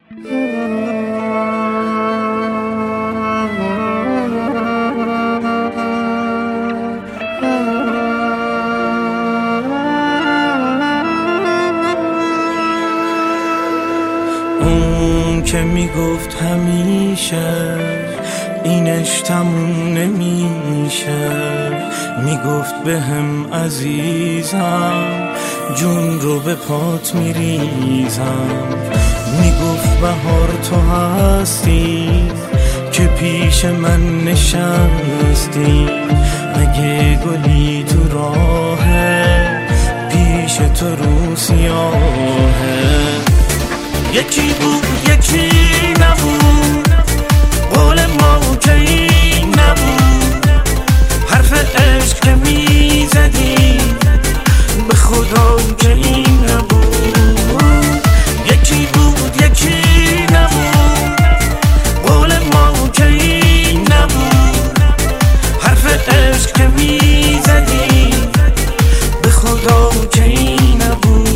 اون که میگفت همیشه اینش تموم نمیشه، میگفت بهم عزیزم جون رو به پات میریزم، میگفت بهار تو هستی که پیش من نشستی، اگه گلی تو راهه پیش تو رو سیاهه. یکی بود یکی نبود، قول ما که این نبود، حرف عشق که میزدی به خدا که این نبود. یکی بود یکی نبود، قول ما که این نبود، حرف عشق که میزدی به خدا که این نبود.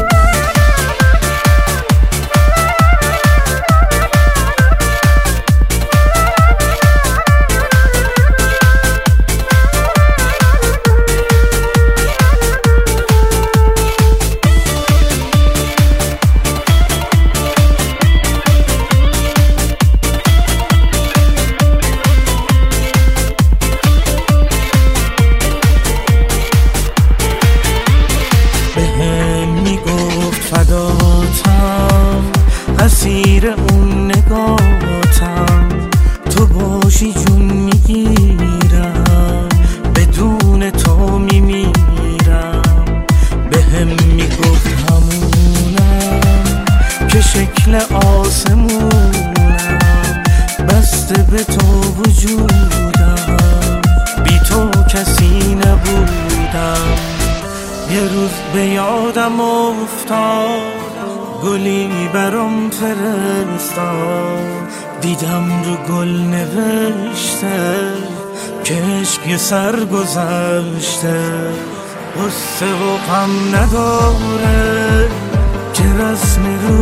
فداتم اسیر اون نگاتم، تو باشی جون میگیرم، بدون تو میمیرم. بهم میگفت همونم که شکل آسمونم، بسته به تو وجودم، بی تو کسی نبودم. یه روز به یادم افتاد گلی برام فرستاد، دیدم رو گل نوشته که عشق سر گذشته، غصه و غم نداره که رسم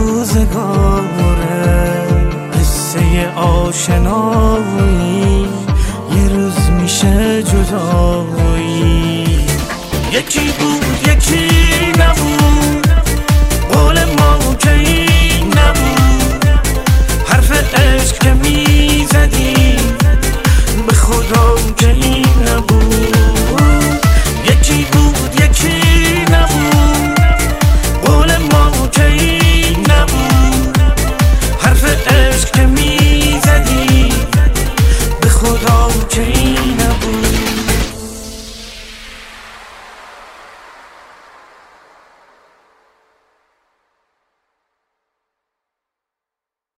روزگاره، قصه آشنایی یه روز میشه جدایی. یکی